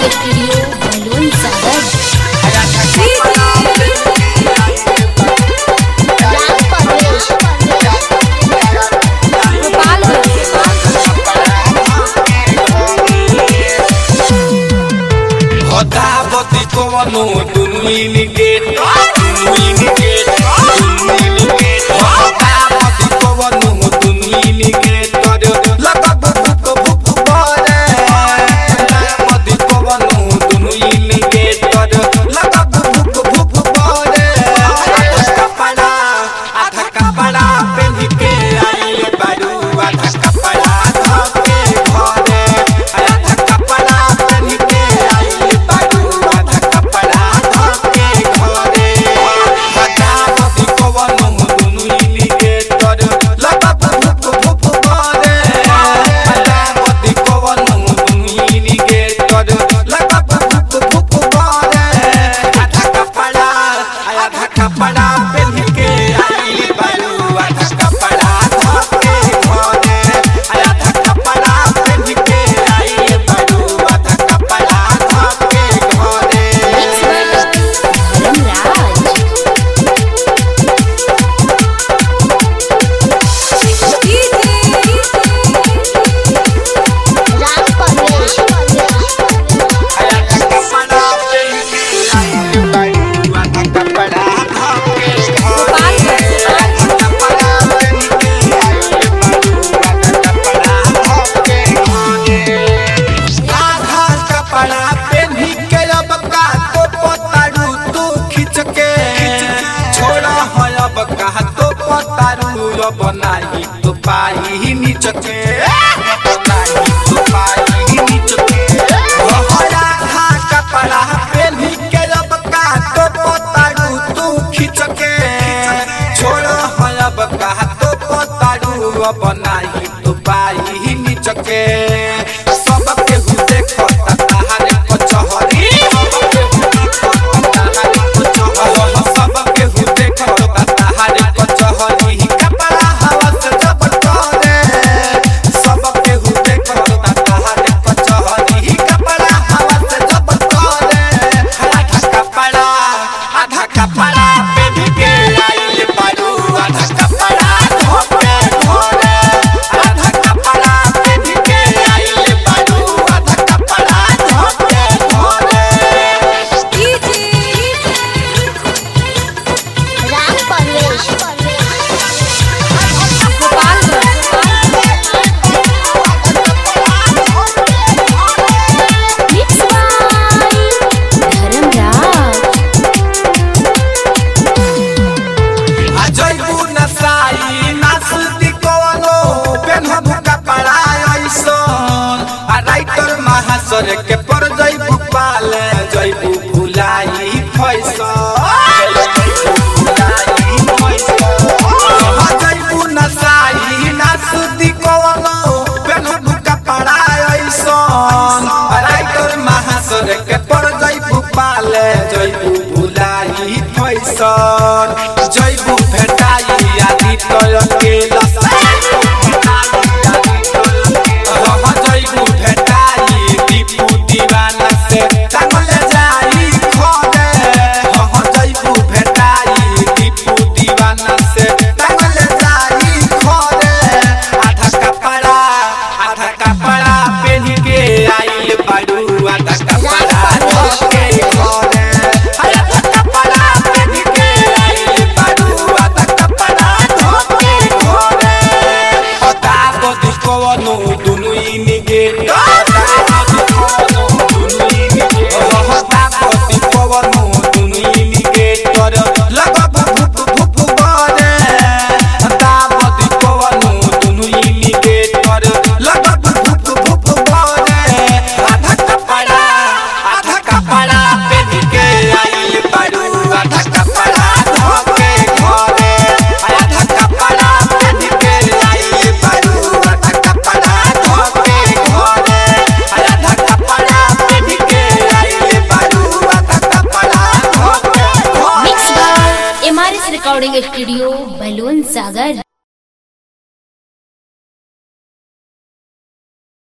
Studio balloon Sagar. Kowano dunwini get dunwini get dunwini get Kowano kowano dunwini get laka buku buku bore Madi kowano dunwini get laka buku buku bore Adha kapada pehni ke aile baru adha kapada dhoke ghore Adha kapada pehni ke aile baru बनाई तो पाई नीचके बनाई तो पाई नीचके हरा हा कपड़ा पहनी के अब का तो पतारू तू खिचके छोड़ हब का तो पतारू बनाई तो पाई नीचके सब के हु देखो ताहारे कचहरी सब के हु देखो ताहारे कचहरी सर के पर जइबू पाले जइबू भुलाई फैसा जइबू नसाई नासुदी कवनो पेनबू कपड़ा ऐसन राइटर महासर के पर जइबू पाले जइबू भुलाई फैसा जइबू भेटाई आदि तोय के लसा जइबू भेटाई दीपू दीवाना से टांगले जाई खोदे जइबू भेटाई दीपू दीवाना से टांगले जाई खोदे आधा कपड़ा पहन के आइल बारू आधा कपड़ा धोके खोदे आधा कपड़ा पहन के आइल बारू आधा कपड़ा धोके खोदे ओता बदी कवनो दुनुइनी गे रिकॉर्डिंग स्टूडियो बैलून सागर।